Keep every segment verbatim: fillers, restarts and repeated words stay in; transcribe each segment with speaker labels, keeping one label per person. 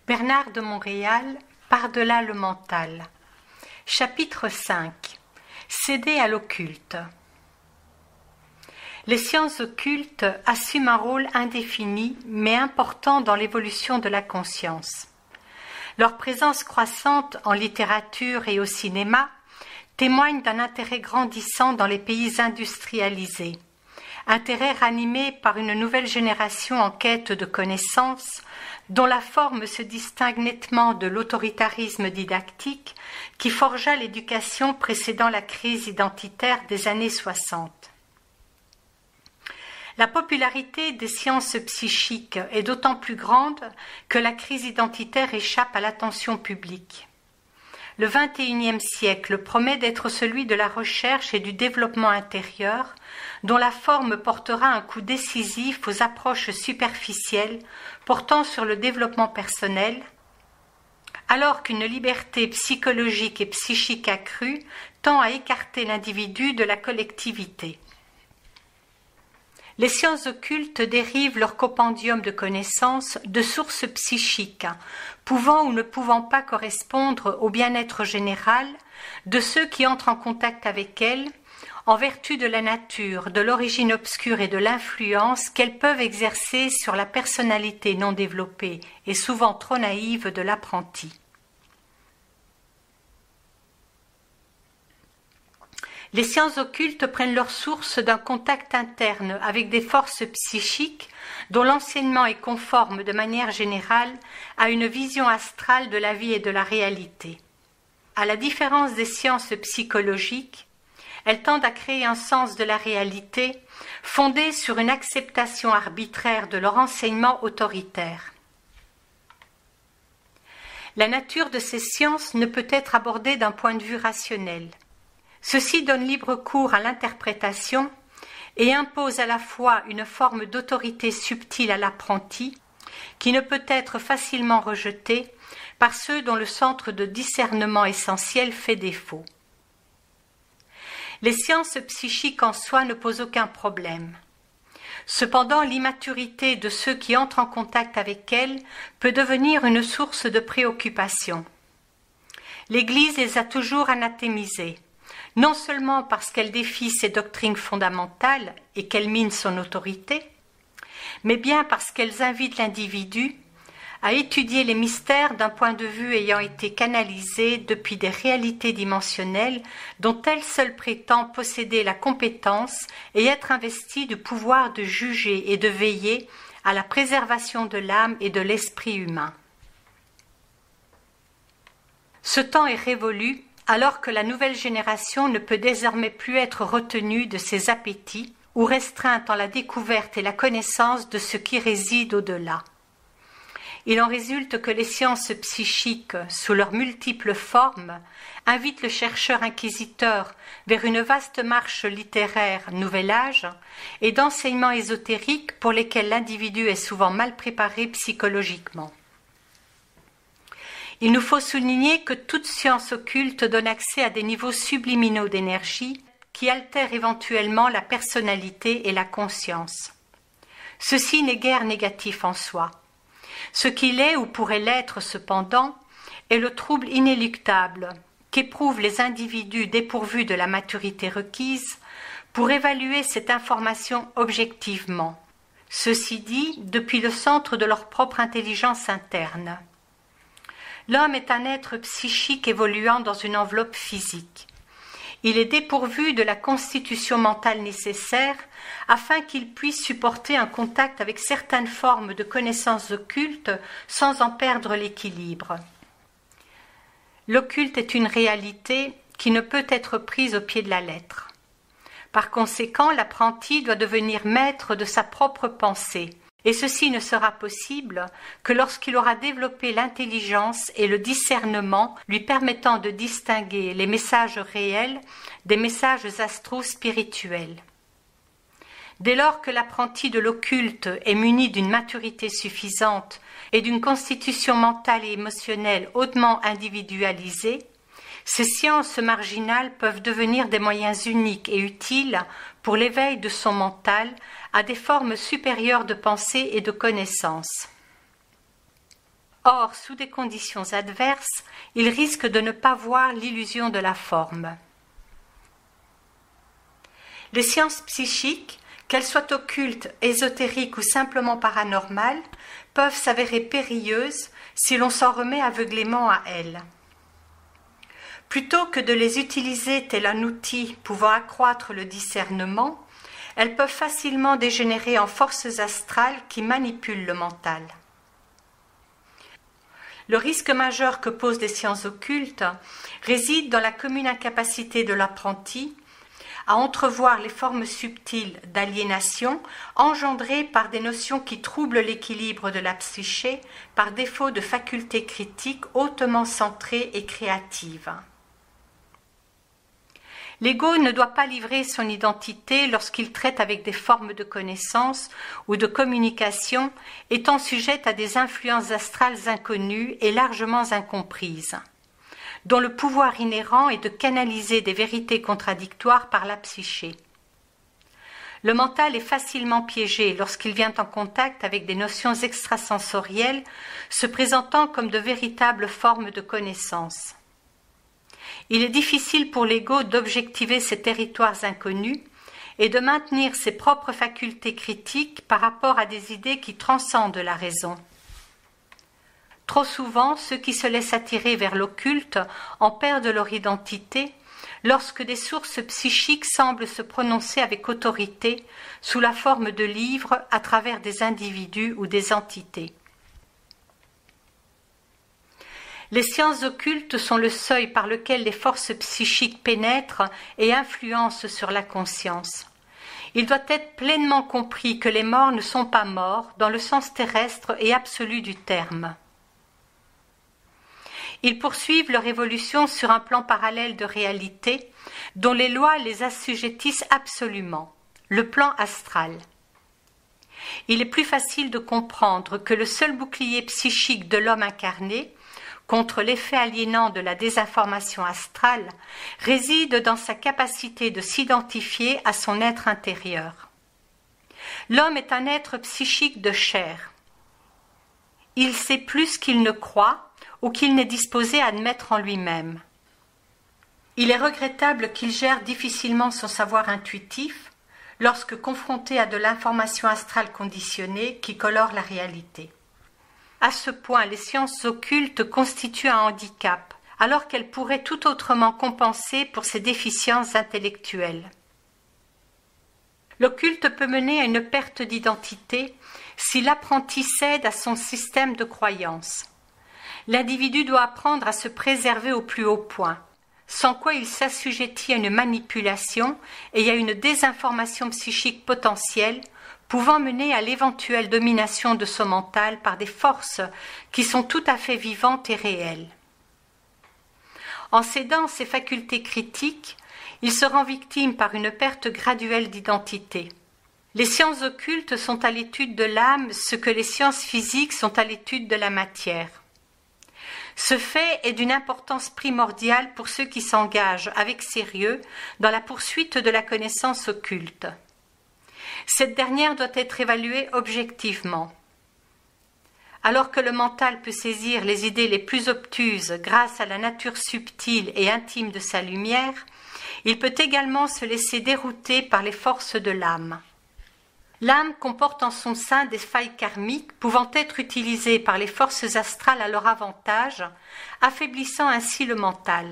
Speaker 1: Bernard de Montréal, Par-delà le mental. Chapitre cinq. Céder à l'occulte. Les sciences occultes assument un rôle indéfini mais important dans l'évolution de la conscience. Leur présence croissante en littérature et au cinéma témoigne d'un intérêt grandissant dans les pays industrialisés, intérêt ranimé par une nouvelle génération en quête de connaissances dont la forme se distingue nettement de l'autoritarisme didactique qui forgea l'éducation précédant la crise identitaire des années soixante. La popularité des sciences psychiques est d'autant plus grande que la crise identitaire échappe à l'attention publique. Le vingt et unième siècle promet d'être celui de la recherche et du développement intérieur, dont la forme portera un coup décisif aux approches superficielles portant sur le développement personnel, alors qu'une liberté psychologique et psychique accrue tend à écarter l'individu de la collectivité. Les sciences occultes dérivent leur compendium de connaissances de sources psychiques, pouvant ou ne pouvant pas correspondre au bien-être général de ceux qui entrent en contact avec elles, en vertu de la nature, de l'origine obscure et de l'influence qu'elles peuvent exercer sur la personnalité non développée et souvent trop naïve de l'apprenti. Les sciences occultes prennent leur source d'un contact interne avec des forces psychiques dont l'enseignement est conforme de manière générale à une vision astrale de la vie et de la réalité. À la différence des sciences psychologiques, elles tendent à créer un sens de la réalité fondé sur une acceptation arbitraire de leur enseignement autoritaire. La nature de ces sciences ne peut être abordée d'un point de vue rationnel. Ceci donne libre cours à l'interprétation et impose à la fois une forme d'autorité subtile à l'apprenti qui ne peut être facilement rejetée par ceux dont le centre de discernement essentiel fait défaut. Les sciences psychiques en soi ne posent aucun problème. Cependant, l'immaturité de ceux qui entrent en contact avec elles peut devenir une source de préoccupation. L'Église les a toujours anathémisées, non seulement parce qu'elle défie ses doctrines fondamentales et qu'elle mine son autorité, mais bien parce qu'elles invitent l'individu à étudier les mystères d'un point de vue ayant été canalisé depuis des réalités dimensionnelles dont elle seule prétend posséder la compétence et être investie du pouvoir de juger et de veiller à la préservation de l'âme et de l'esprit humain. Ce temps est révolu alors que la nouvelle génération ne peut désormais plus être retenue de ses appétits ou restreinte en la découverte et la connaissance de ce qui réside au-delà. Il en résulte que les sciences psychiques, sous leurs multiples formes, invitent le chercheur inquisiteur vers une vaste marche littéraire nouvel âge et d'enseignements ésotériques pour lesquels l'individu est souvent mal préparé psychologiquement. Il nous faut souligner que toute science occulte donne accès à des niveaux subliminaux d'énergie qui altèrent éventuellement la personnalité et la conscience. Ceci n'est guère négatif en soi. Ce qu'il est ou pourrait l'être cependant est le trouble inéluctable qu'éprouvent les individus dépourvus de la maturité requise pour évaluer cette information objectivement, ceci dit depuis le centre de leur propre intelligence interne. L'homme est un être psychique évoluant dans une enveloppe physique. Il est dépourvu de la constitution mentale nécessaire afin qu'il puisse supporter un contact avec certaines formes de connaissances occultes sans en perdre l'équilibre. L'occulte est une réalité qui ne peut être prise au pied de la lettre. Par conséquent, l'apprenti doit devenir maître de sa propre pensée, et ceci ne sera possible que lorsqu'il aura développé l'intelligence et le discernement lui permettant de distinguer les messages réels des messages astro-spirituels. Dès lors que l'apprenti de l'occulte est muni d'une maturité suffisante et d'une constitution mentale et émotionnelle hautement individualisée, ces sciences marginales peuvent devenir des moyens uniques et utiles pour l'éveil de son mental à des formes supérieures de pensée et de connaissance. Or, sous des conditions adverses, il risque de ne pas voir l'illusion de la forme. Les sciences psychiques, qu'elles soient occultes, ésotériques ou simplement paranormales, peuvent s'avérer périlleuses si l'on s'en remet aveuglément à elles. Plutôt que de les utiliser tel un outil pouvant accroître le discernement, elles peuvent facilement dégénérer en forces astrales qui manipulent le mental. Le risque majeur que posent les sciences occultes réside dans la commune incapacité de l'apprenti à entrevoir les formes subtiles d'aliénation engendrées par des notions qui troublent l'équilibre de la psyché par défaut de facultés critiques hautement centrées et créatives. L'ego ne doit pas livrer son identité lorsqu'il traite avec des formes de connaissance ou de communication étant sujettes à des influences astrales inconnues et largement incomprises, dont le pouvoir inhérent est de canaliser des vérités contradictoires par la psyché. Le mental est facilement piégé lorsqu'il vient en contact avec des notions extrasensorielles se présentant comme de véritables formes de connaissance. Il est difficile pour l'ego d'objectiver ces territoires inconnus et de maintenir ses propres facultés critiques par rapport à des idées qui transcendent la raison. Trop souvent, ceux qui se laissent attirer vers l'occulte en perdent leur identité lorsque des sources psychiques semblent se prononcer avec autorité sous la forme de livres à travers des individus ou des entités. Les sciences occultes sont le seuil par lequel les forces psychiques pénètrent et influencent sur la conscience. Il doit être pleinement compris que les morts ne sont pas morts dans le sens terrestre et absolu du terme. Ils poursuivent leur évolution sur un plan parallèle de réalité dont les lois les assujettissent absolument, le plan astral. Il est plus facile de comprendre que le seul bouclier psychique de l'homme incarné contre l'effet aliénant de la désinformation astrale réside dans sa capacité de s'identifier à son être intérieur. L'homme est un être psychique de chair. Il sait plus qu'il ne croit ou qu'il n'est disposé à admettre en lui-même. Il est regrettable qu'il gère difficilement son savoir intuitif lorsque confronté à de l'information astrale conditionnée qui colore la réalité. À ce point, les sciences occultes constituent un handicap, alors qu'elles pourraient tout autrement compenser pour ses déficiences intellectuelles. L'occulte peut mener à une perte d'identité si l'apprenti cède à son système de croyances. L'individu doit apprendre à se préserver au plus haut point, sans quoi il s'assujettit à une manipulation et à une désinformation psychique potentielle pouvant mener à l'éventuelle domination de son mental par des forces qui sont tout à fait vivantes et réelles. En cédant ses facultés critiques, il se rend victime par une perte graduelle d'identité. Les sciences occultes sont à l'étude de l'âme ce que les sciences physiques sont à l'étude de la matière. Ce fait est d'une importance primordiale pour ceux qui s'engagent avec sérieux dans la poursuite de la connaissance occulte. Cette dernière doit être évaluée objectivement. Alors que le mental peut saisir les idées les plus obtuses grâce à la nature subtile et intime de sa lumière, il peut également se laisser dérouter par les forces de l'âme. L'âme comporte en son sein des failles karmiques pouvant être utilisées par les forces astrales à leur avantage, affaiblissant ainsi le mental.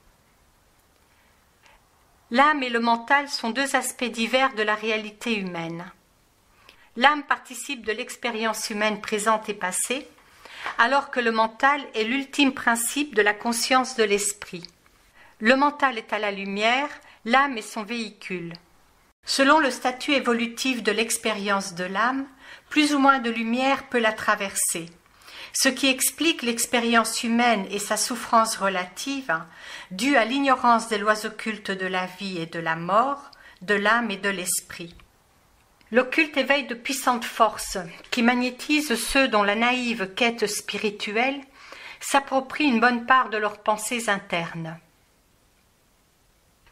Speaker 1: L'âme et le mental sont deux aspects divers de la réalité humaine. L'âme participe de l'expérience humaine présente et passée, alors que le mental est l'ultime principe de la conscience de l'esprit. Le mental est à la lumière, l'âme est son véhicule. Selon le statut évolutif de l'expérience de l'âme, plus ou moins de lumière peut la traverser, ce qui explique l'expérience humaine et sa souffrance relative, due à l'ignorance des lois occultes de la vie et de la mort, de l'âme et de l'esprit. L'occulte éveille de puissantes forces qui magnétisent ceux dont la naïve quête spirituelle s'approprie une bonne part de leurs pensées internes.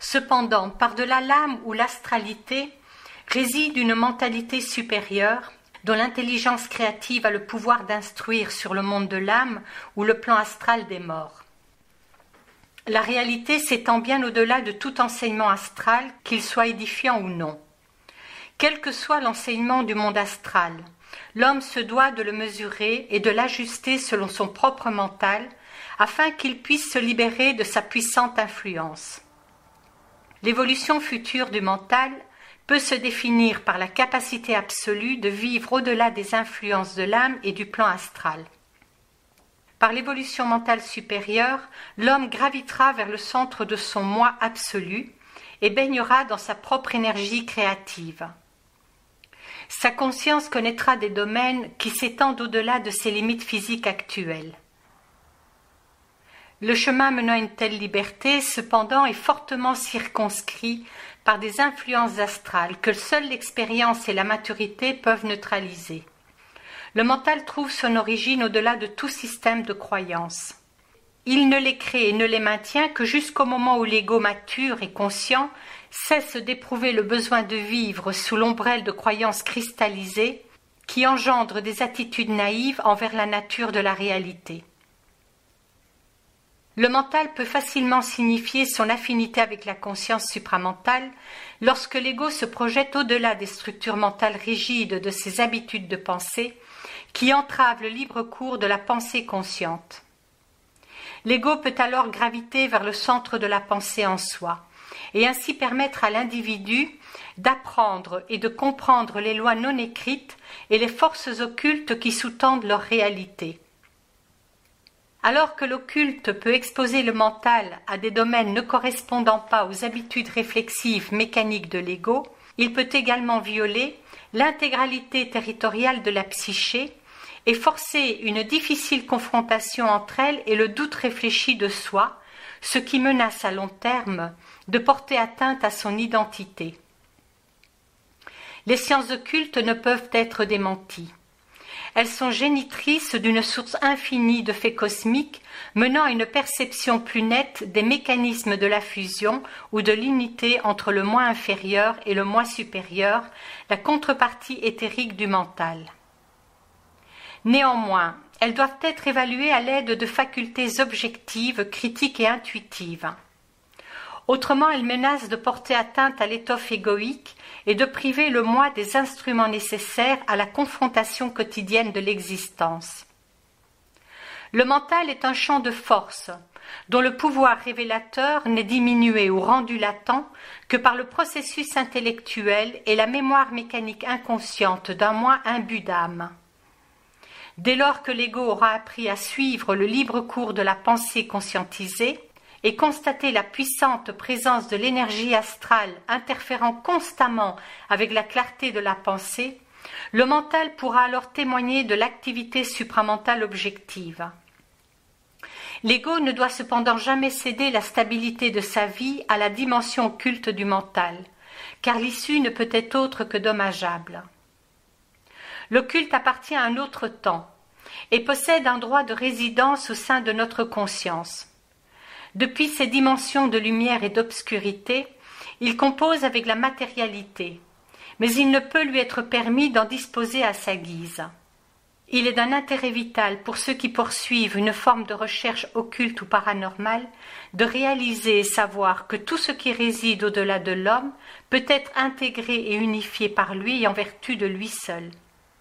Speaker 1: Cependant, par-delà l'âme ou l'astralité, réside une mentalité supérieure, dont l'intelligence créative a le pouvoir d'instruire sur le monde de l'âme ou le plan astral des morts. La réalité s'étend bien au-delà de tout enseignement astral, qu'il soit édifiant ou non. Quel que soit l'enseignement du monde astral, l'homme se doit de le mesurer et de l'ajuster selon son propre mental, afin qu'il puisse se libérer de sa puissante influence. L'évolution future du mental peut se définir par la capacité absolue de vivre au-delà des influences de l'âme et du plan astral. Par l'évolution mentale supérieure, l'homme gravitera vers le centre de son moi absolu et baignera dans sa propre énergie créative. Sa conscience connaîtra des domaines qui s'étendent au-delà de ses limites physiques actuelles. Le chemin menant à une telle liberté, cependant, est fortement circonscrit par des influences astrales que seule l'expérience et la maturité peuvent neutraliser. Le mental trouve son origine au-delà de tout système de croyance. Il ne les crée et ne les maintient que jusqu'au moment où l'ego mature et conscient cesse d'éprouver le besoin de vivre sous l'ombrelle de croyances cristallisées qui engendrent des attitudes naïves envers la nature de la réalité. Le mental peut facilement signifier son affinité avec la conscience supramentale lorsque l'ego se projette au-delà des structures mentales rigides de ses habitudes de pensée qui entravent le libre cours de la pensée consciente. L'ego peut alors graviter vers le centre de la pensée en soi et ainsi permettre à l'individu d'apprendre et de comprendre les lois non écrites et les forces occultes qui sous-tendent leur réalité. Alors que l'occulte peut exposer le mental à des domaines ne correspondant pas aux habitudes réflexives mécaniques de l'ego, il peut également violer l'intégralité territoriale de la psyché et forcer une difficile confrontation entre elle et le doute réfléchi de soi, ce qui menace à long terme de porter atteinte à son identité. Les sciences occultes ne peuvent être démenties. Elles sont génitrices d'une source infinie de faits cosmiques menant à une perception plus nette des mécanismes de la fusion ou de l'unité entre le moi inférieur et le moi supérieur, la contrepartie éthérique du mental. Néanmoins, elles doivent être évaluées à l'aide de facultés objectives, critiques et intuitives. Autrement, elles menacent de porter atteinte à l'étoffe égoïque et de priver le moi des instruments nécessaires à la confrontation quotidienne de l'existence. Le mental est un champ de force, dont le pouvoir révélateur n'est diminué ou rendu latent que par le processus intellectuel et la mémoire mécanique inconsciente d'un moi imbu d'âme. Dès lors que l'ego aura appris à suivre le libre cours de la pensée conscientisée et constater la puissante présence de l'énergie astrale interférant constamment avec la clarté de la pensée, le mental pourra alors témoigner de l'activité supramentale objective. L'ego ne doit cependant jamais céder la stabilité de sa vie à la dimension occulte du mental, car l'issue ne peut être autre que dommageable. L'occulte appartient à un autre temps et possède un droit de résidence au sein de notre conscience. Depuis ses dimensions de lumière et d'obscurité, il compose avec la matérialité, mais il ne peut lui être permis d'en disposer à sa guise. Il est d'un intérêt vital pour ceux qui poursuivent une forme de recherche occulte ou paranormale de réaliser et savoir que tout ce qui réside au-delà de l'homme peut être intégré et unifié par lui en vertu de lui seul.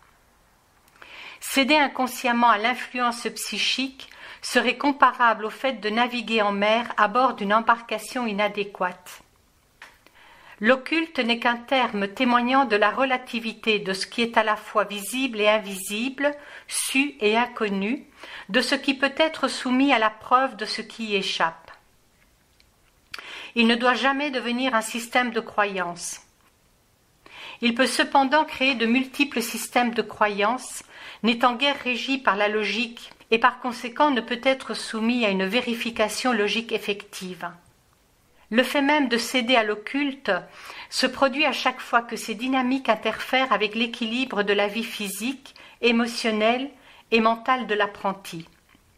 Speaker 1: Céder inconsciemment à l'influence psychique serait comparable au fait de naviguer en mer à bord d'une embarcation inadéquate. L'occulte n'est qu'un terme témoignant de la relativité de ce qui est à la fois visible et invisible, su et inconnu, de ce qui peut être soumis à la preuve de ce qui y échappe. Il ne doit jamais devenir un système de croyance. Il peut cependant créer de multiples systèmes de croyances, n'étant guère régi par la logique et par conséquent ne peut être soumis à une vérification logique effective. Le fait même de céder à l'occulte se produit à chaque fois que ces dynamiques interfèrent avec l'équilibre de la vie physique, émotionnelle et mentale de l'apprenti.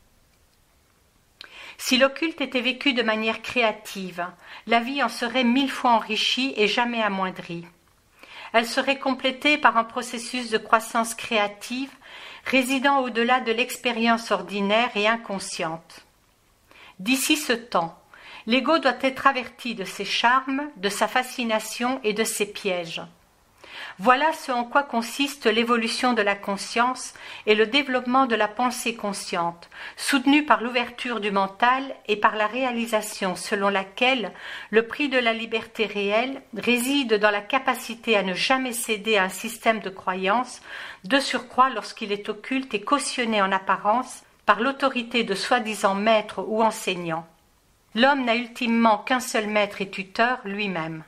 Speaker 1: Si l'occulte était vécu de manière créative, la vie en serait mille fois enrichie et jamais amoindrie. Elle serait complétée par un processus de croissance créative résidant au-delà de l'expérience ordinaire et inconsciente. D'ici ce temps, l'ego doit être averti de ses charmes, de sa fascination et de ses pièges. Voilà ce en quoi consiste l'évolution de la conscience et le développement de la pensée consciente, soutenu par l'ouverture du mental et par la réalisation selon laquelle le prix de la liberté réelle réside dans la capacité à ne jamais céder à un système de croyances, de surcroît lorsqu'il est occulte et cautionné en apparence par l'autorité de soi-disant maître ou enseignant. L'homme n'a ultimement qu'un seul maître et tuteur, lui-même.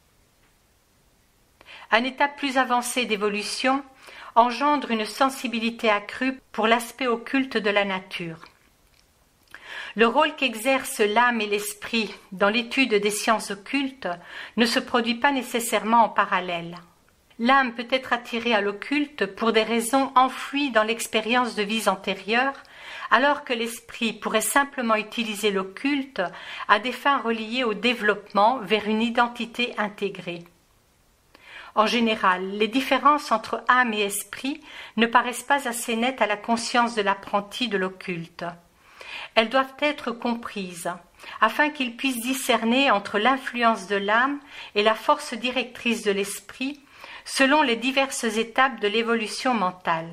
Speaker 1: Un état plus avancé d'évolution engendre une sensibilité accrue pour l'aspect occulte de la nature. Le rôle qu'exercent l'âme et l'esprit dans l'étude des sciences occultes ne se produit pas nécessairement en parallèle. L'âme peut être attirée à l'occulte pour des raisons enfouies dans l'expérience de vies antérieures, alors que l'esprit pourrait simplement utiliser l'occulte à des fins reliées au développement vers une identité intégrée. En général, les différences entre âme et esprit ne paraissent pas assez nettes à la conscience de l'apprenti de l'occulte. Elles doivent être comprises, afin qu'il puisse discerner entre l'influence de l'âme et la force directrice de l'esprit, selon les diverses étapes de l'évolution mentale.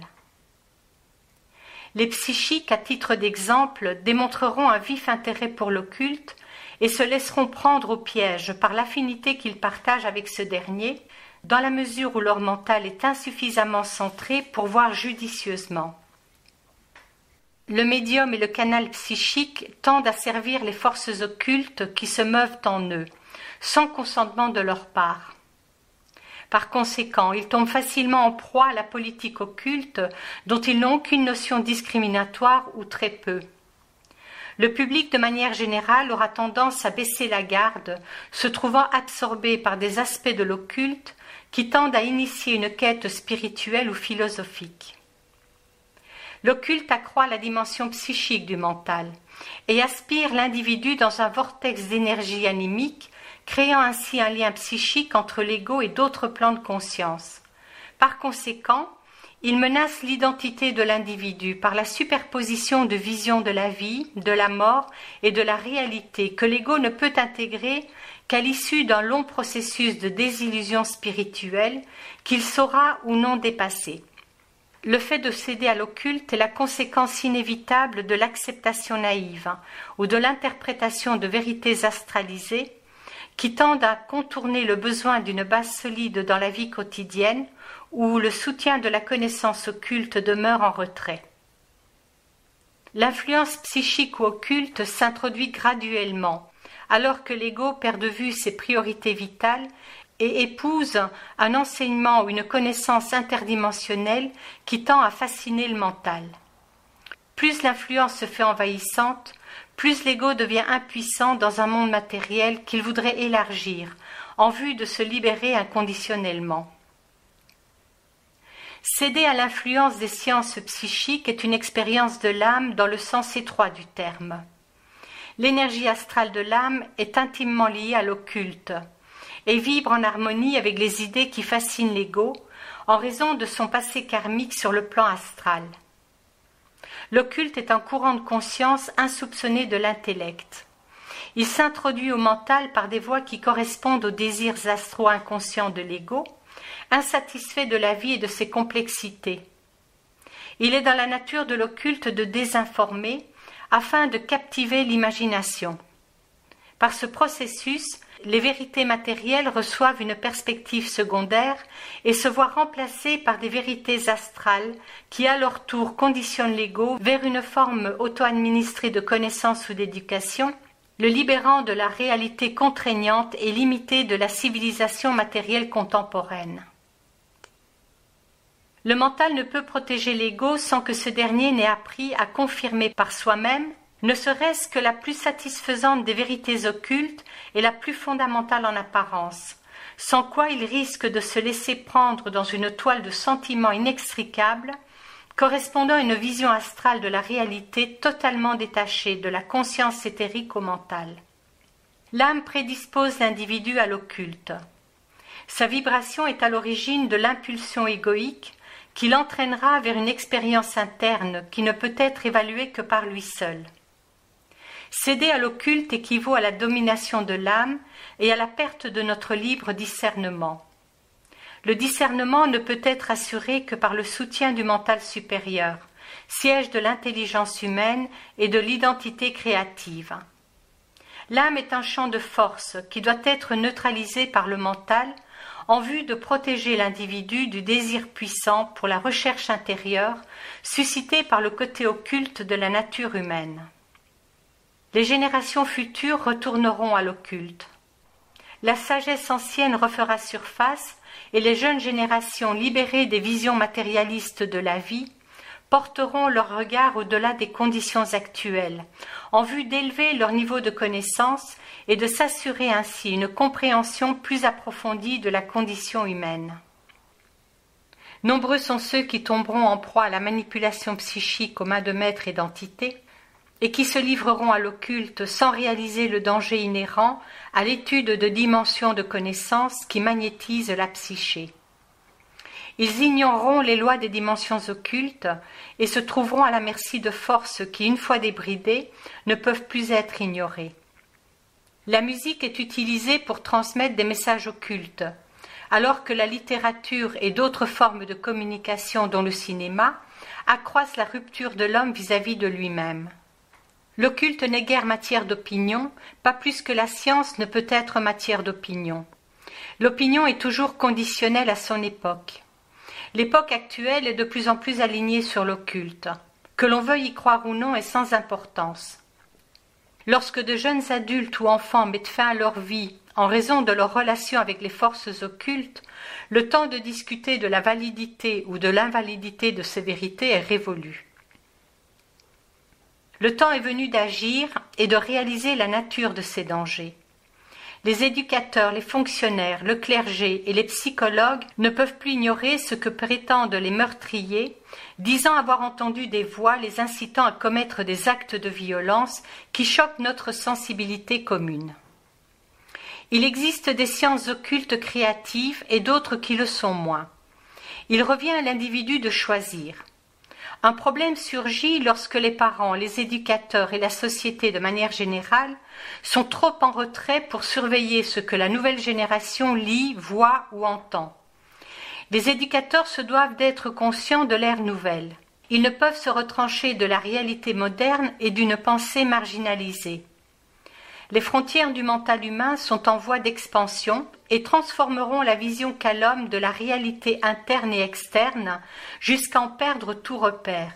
Speaker 1: Les psychiques, à titre d'exemple, démontreront un vif intérêt pour l'occulte et se laisseront prendre au piège par l'affinité qu'ils partagent avec ce dernier, dans la mesure où leur mental est insuffisamment centré pour voir judicieusement. Le médium et le canal psychique tendent à servir les forces occultes qui se meuvent en eux, sans consentement de leur part. Par conséquent, ils tombent facilement en proie à la politique occulte dont ils n'ont aucune notion discriminatoire ou très peu. Le public, de manière générale, aura tendance à baisser la garde, se trouvant absorbé par des aspects de l'occulte qui tendent à initier une quête spirituelle ou philosophique. L'occulte accroît la dimension psychique du mental et aspire l'individu dans un vortex d'énergie animique, créant ainsi un lien psychique entre l'ego et d'autres plans de conscience. Par conséquent, il menace l'identité de l'individu par la superposition de visions de la vie, de la mort et de la réalité que l'ego ne peut intégrer qu'à l'issue d'un long processus de désillusion spirituelle qu'il saura ou non dépasser. Le fait de céder à l'occulte est la conséquence inévitable de l'acceptation naïve ou de l'interprétation de vérités astralisées qui tendent à contourner le besoin d'une base solide dans la vie quotidienne où le soutien de la connaissance occulte demeure en retrait. L'influence psychique ou occulte s'introduit graduellement, alors que l'ego perd de vue ses priorités vitales et épouse un enseignement ou une connaissance interdimensionnelle qui tend à fasciner le mental. Plus l'influence se fait envahissante, plus l'ego devient impuissant dans un monde matériel qu'il voudrait élargir, en vue de se libérer inconditionnellement. Céder à l'influence des sciences psychiques est une expérience de l'âme dans le sens étroit du terme. L'énergie astrale de l'âme est intimement liée à l'occulte et vibre en harmonie avec les idées qui fascinent l'ego en raison de son passé karmique sur le plan astral. L'occulte est un courant de conscience insoupçonné de l'intellect. Il s'introduit au mental par des voies qui correspondent aux désirs astro-inconscients de l'ego, insatisfait de la vie et de ses complexités. Il est dans la nature de l'occulte de désinformer afin de captiver l'imagination. Par ce processus, les vérités matérielles reçoivent une perspective secondaire et se voient remplacées par des vérités astrales qui, à leur tour, conditionnent l'ego vers une forme auto-administrée de connaissance ou d'éducation, le libérant de la réalité contraignante et limitée de la civilisation matérielle contemporaine. Le mental ne peut protéger l'ego sans que ce dernier n'ait appris à confirmer par soi-même, ne serait-ce que la plus satisfaisante des vérités occultes et la plus fondamentale en apparence, sans quoi il risque de se laisser prendre dans une toile de sentiments inextricables, correspondant à une vision astrale de la réalité totalement détachée de la conscience éthérique au mental. L'âme prédispose l'individu à l'occulte. Sa vibration est à l'origine de l'impulsion égoïque qui l'entraînera vers une expérience interne qui ne peut être évaluée que par lui seul. Céder à l'occulte équivaut à la domination de l'âme et à la perte de notre libre discernement. Le discernement ne peut être assuré que par le soutien du mental supérieur, siège de l'intelligence humaine et de l'identité créative. L'âme est un champ de force qui doit être neutralisé par le mental en vue de protéger l'individu du désir puissant pour la recherche intérieure suscité par le côté occulte de la nature humaine. Les générations futures retourneront à l'occulte. La sagesse ancienne refera surface et les jeunes générations libérées des visions matérialistes de la vie porteront leur regard au-delà des conditions actuelles, en vue d'élever leur niveau de connaissance et de s'assurer ainsi une compréhension plus approfondie de la condition humaine. Nombreux sont ceux qui tomberont en proie à la manipulation psychique aux mains de maîtres et d'entités, et qui se livreront à l'occulte sans réaliser le danger inhérent à l'étude de dimensions de connaissances qui magnétisent la psyché. Ils ignoreront les lois des dimensions occultes et se trouveront à la merci de forces qui, une fois débridées, ne peuvent plus être ignorées. La musique est utilisée pour transmettre des messages occultes, alors que la littérature et d'autres formes de communication, dont le cinéma, accroissent la rupture de l'homme vis-à-vis de lui-même. L'occulte n'est guère matière d'opinion, pas plus que la science ne peut être matière d'opinion. L'opinion est toujours conditionnelle à son époque. L'époque actuelle est de plus en plus alignée sur l'occulte. Que l'on veuille y croire ou non est sans importance. Lorsque de jeunes adultes ou enfants mettent fin à leur vie en raison de leur relation avec les forces occultes, le temps de discuter de la validité ou de l'invalidité de ces vérités est révolu. Le temps est venu d'agir et de réaliser la nature de ces dangers. Les éducateurs, les fonctionnaires, le clergé et les psychologues ne peuvent plus ignorer ce que prétendent les meurtriers, disant avoir entendu des voix les incitant à commettre des actes de violence qui choquent notre sensibilité commune. Il existe des sciences occultes créatives et d'autres qui le sont moins. Il revient à l'individu de choisir. Un problème surgit lorsque les parents, les éducateurs et la société de manière générale sont trop en retrait pour surveiller ce que la nouvelle génération lit, voit ou entend. Les éducateurs se doivent d'être conscients de l'ère nouvelle. Ils ne peuvent se retrancher de la réalité moderne et d'une pensée marginalisée. Les frontières du mental humain sont en voie d'expansion et transformeront la vision qu'a l'homme de la réalité interne et externe jusqu'à en perdre tout repère.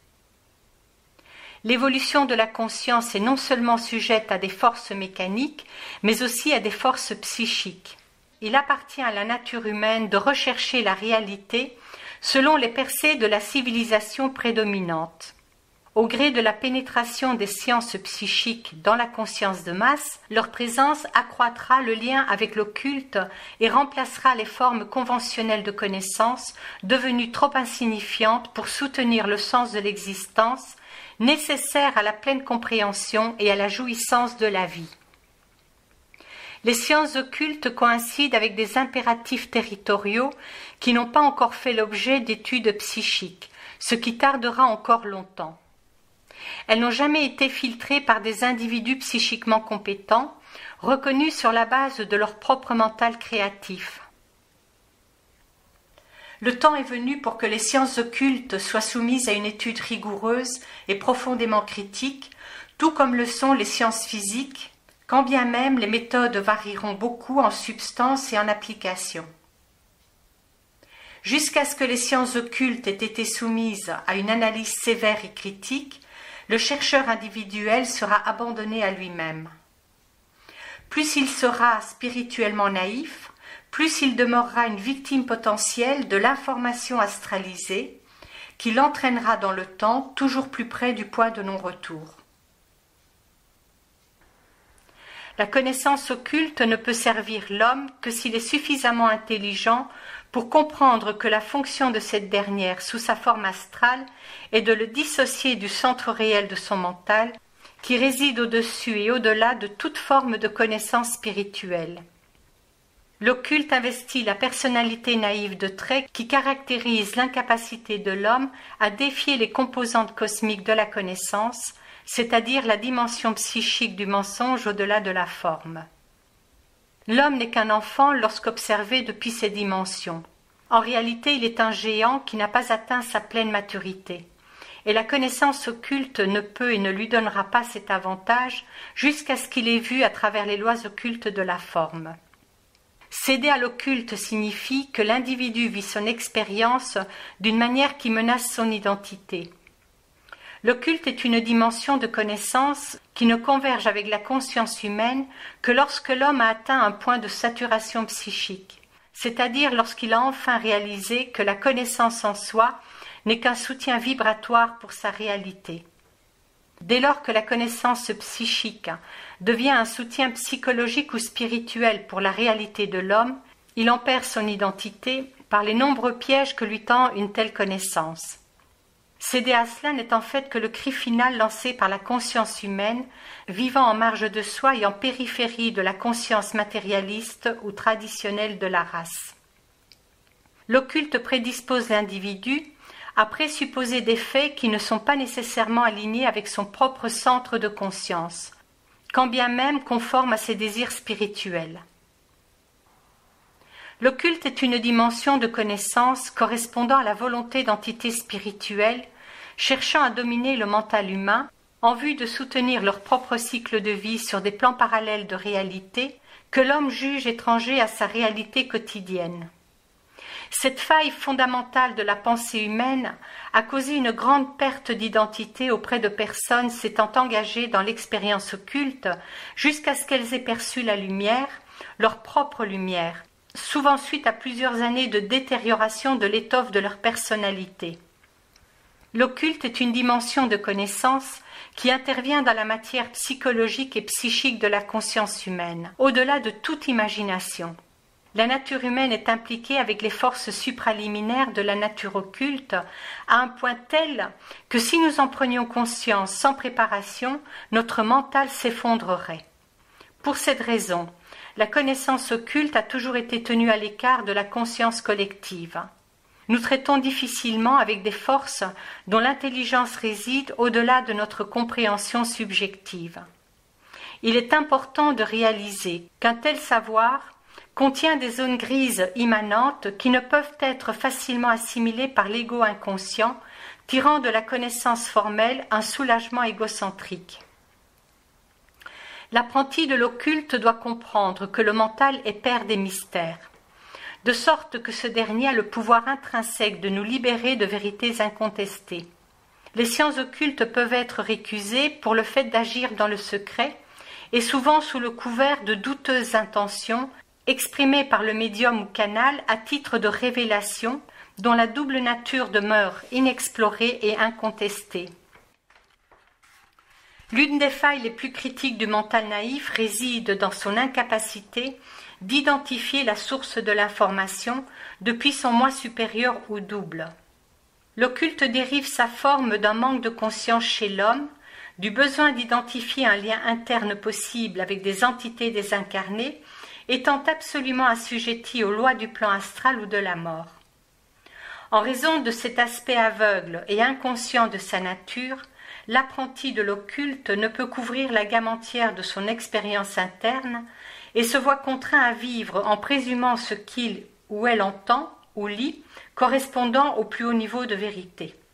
Speaker 1: L'évolution de la conscience est non seulement sujette à des forces mécaniques, mais aussi à des forces psychiques. Il appartient à la nature humaine de rechercher la réalité selon les percées de la civilisation prédominante. Au gré de la pénétration des sciences psychiques dans la conscience de masse, leur présence accroîtra le lien avec l'occulte et remplacera les formes conventionnelles de connaissance devenues trop insignifiantes pour soutenir le sens de l'existence, nécessaire à la pleine compréhension et à la jouissance de la vie. Les sciences occultes coïncident avec des impératifs territoriaux qui n'ont pas encore fait l'objet d'études psychiques, ce qui tardera encore longtemps. Elles n'ont jamais été filtrées par des individus psychiquement compétents, reconnus sur la base de leur propre mental créatif. Le temps est venu pour que les sciences occultes soient soumises à une étude rigoureuse et profondément critique, tout comme le sont les sciences physiques, quand bien même les méthodes varieront beaucoup en substance et en application. Jusqu'à ce que les sciences occultes aient été soumises à une analyse sévère et critique, le chercheur individuel sera abandonné à lui-même. Plus il sera spirituellement naïf, plus il demeurera une victime potentielle de l'information astralisée qui l'entraînera dans le temps toujours plus près du point de non-retour. La connaissance occulte ne peut servir l'homme que s'il est suffisamment intelligent pour comprendre que la fonction de cette dernière sous sa forme astrale est de le dissocier du centre réel de son mental qui réside au-dessus et au-delà de toute forme de connaissance spirituelle. L'occulte investit la personnalité naïve de traits qui caractérisent l'incapacité de l'homme à défier les composantes cosmiques de la connaissance, c'est-à-dire la dimension psychique du mensonge au-delà de la forme. L'homme n'est qu'un enfant lorsqu'observé depuis ses dimensions. En réalité, il est un géant qui n'a pas atteint sa pleine maturité. Et la connaissance occulte ne peut et ne lui donnera pas cet avantage jusqu'à ce qu'il ait vu à travers les lois occultes de la forme. Céder à l'occulte signifie que l'individu vit son expérience d'une manière qui menace son identité. L'occulte est une dimension de connaissance qui ne converge avec la conscience humaine que lorsque l'homme a atteint un point de saturation psychique, c'est-à-dire lorsqu'il a enfin réalisé que la connaissance en soi n'est qu'un soutien vibratoire pour sa réalité. Dès lors que la connaissance psychique devient un soutien psychologique ou spirituel pour la réalité de l'homme, il en perd son identité par les nombreux pièges que lui tend une telle connaissance. Céder à cela n'est en fait que le cri final lancé par la conscience humaine, vivant en marge de soi et en périphérie de la conscience matérialiste ou traditionnelle de la race. L'occulte prédispose l'individu à présupposer des faits qui ne sont pas nécessairement alignés avec son propre centre de conscience, quand bien même conformes à ses désirs spirituels. L'occulte est une dimension de connaissance correspondant à la volonté d'entités spirituelles, cherchant à dominer le mental humain en vue de soutenir leur propre cycle de vie sur des plans parallèles de réalité que l'homme juge étrangers à sa réalité quotidienne. Cette faille fondamentale de la pensée humaine a causé une grande perte d'identité auprès de personnes s'étant engagées dans l'expérience occulte jusqu'à ce qu'elles aient perçu la lumière, leur propre lumière, souvent suite à plusieurs années de détérioration de l'étoffe de leur personnalité. L'occulte est une dimension de connaissance qui intervient dans la matière psychologique et psychique de la conscience humaine, au-delà de toute imagination. La nature humaine est impliquée avec les forces supraliminaires de la nature occulte à un point tel que si nous en prenions conscience sans préparation, notre mental s'effondrerait. Pour cette raison, la connaissance occulte a toujours été tenue à l'écart de la conscience collective. Nous traitons difficilement avec des forces dont l'intelligence réside au-delà de notre compréhension subjective. Il est important de réaliser qu'un tel savoir contient des zones grises immanentes qui ne peuvent être facilement assimilées par l'ego inconscient, tirant de la connaissance formelle un soulagement égocentrique. L'apprenti de l'occulte doit comprendre que le mental est père des mystères, de sorte que ce dernier a le pouvoir intrinsèque de nous libérer de vérités incontestées. Les sciences occultes peuvent être récusées pour le fait d'agir dans le secret et souvent sous le couvert de douteuses intentions exprimées par le médium ou canal à titre de révélation dont la double nature demeure inexplorée et incontestée. L'une des failles les plus critiques du mental naïf réside dans son incapacité d'identifier la source de l'information depuis son moi supérieur ou double. L'occulte dérive sa forme d'un manque de conscience chez l'homme, du besoin d'identifier un lien interne possible avec des entités désincarnées, étant absolument assujetti aux lois du plan astral ou de la mort. En raison de cet aspect aveugle et inconscient de sa nature, l'apprenti de l'occulte ne peut couvrir la gamme entière de son expérience interne et se voit contraint à vivre en présumant ce qu'il ou elle entend ou lit correspondant au plus haut niveau de vérité.